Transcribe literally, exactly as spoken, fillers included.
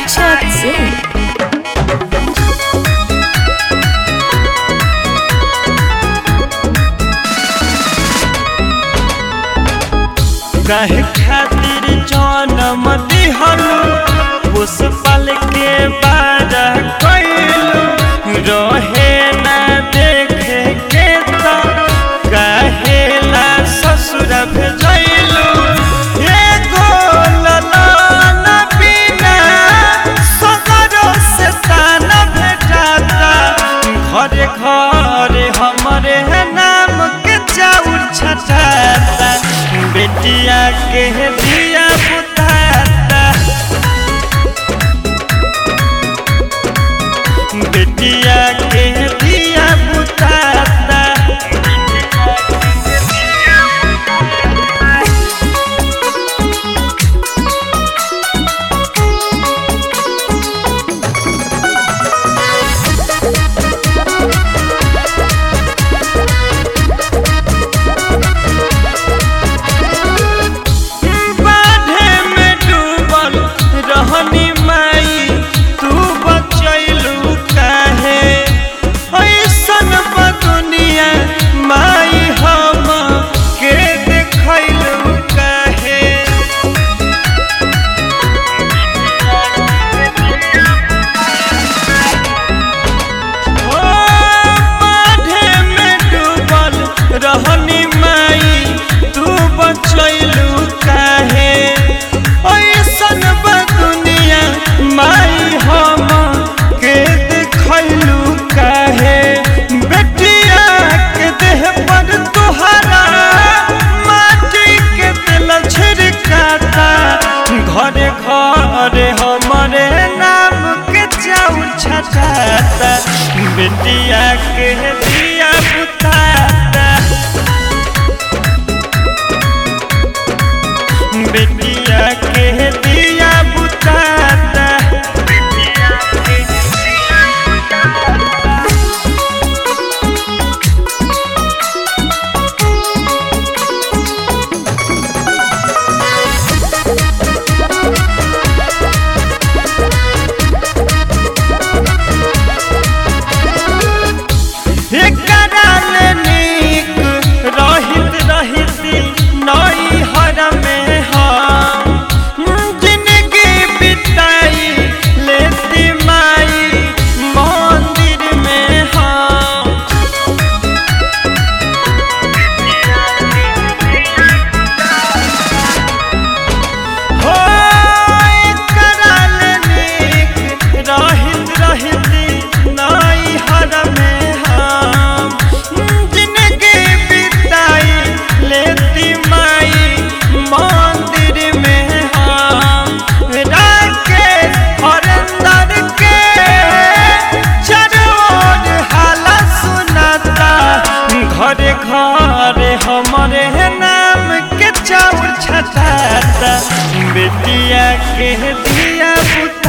Chat Zone. काहे खातिर जन्म दिहलु पुष्पल के बार कइलु रहे ना देखे के त काहेला ससुर भेजैलु एगो ललन बिना सगरो से ताना भेटाता घरे घरे हमरे नाम के चाउर छटाता बेटिया के दिया बुताता बेटिया के दिया बुताता रहनी माई तू बचैलू काहे ऐसन बा दुनिया माई हम के देखैलू काहे बेटिया के देह पर तुहरा माटी के दिल छिड़काता घरे घरे हमरे नाम के चाउर छटाता बेटिया के दिया बुताता बेटिया के दिया बुताता घरे घरे हमरे नाम के चाउर छटाता बेटिया के दिया